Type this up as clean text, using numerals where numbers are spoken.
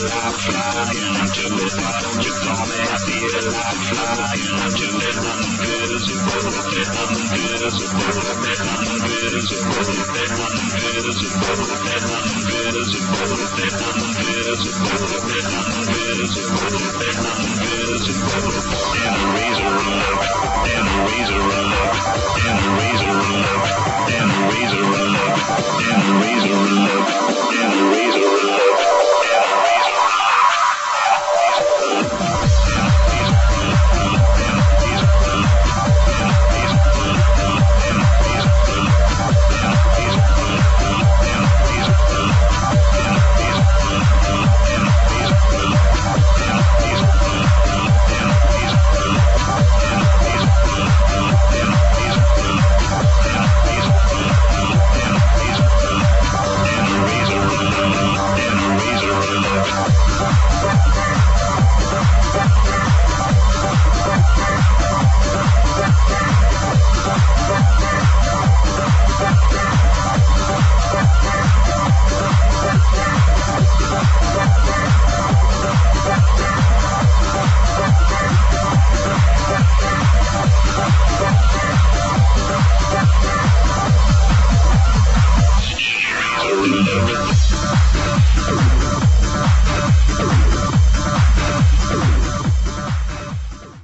like flying to it. Why don't you call me? I feel like flying to it. Invisible, invisible, invisible, invisible, invisible, invisible, invisible.